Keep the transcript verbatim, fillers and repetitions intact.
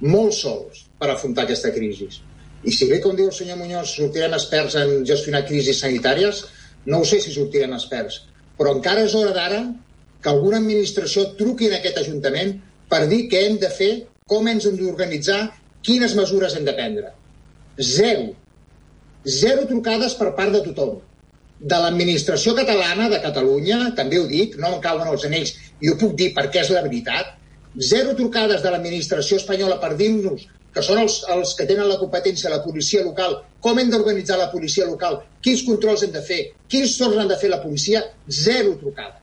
molt sols per afrontar aquesta crisi. I si bé, com diu el senyor Muñoz, sortirem experts en gestionar crisis sanitàries, no ho sé si sortirem experts, però encara és hora d'ara que alguna administració truqui en aquest Ajuntament per dir què hem de fer, com ens hem d'organitzar, quines mesures hem de prendre. Zero. Zero trucades per part de tothom. De l'administració catalana, de Catalunya, també ho dic, no em cauen els anells, i ho puc dir perquè és la veritat, zero trucades de l'administració espanyola per dir-nos que són els, els que tenen la competència, la policia local, com hem d'organitzar la policia local, quins controls hem de fer, quins torns han de fer la policia, zero trucades.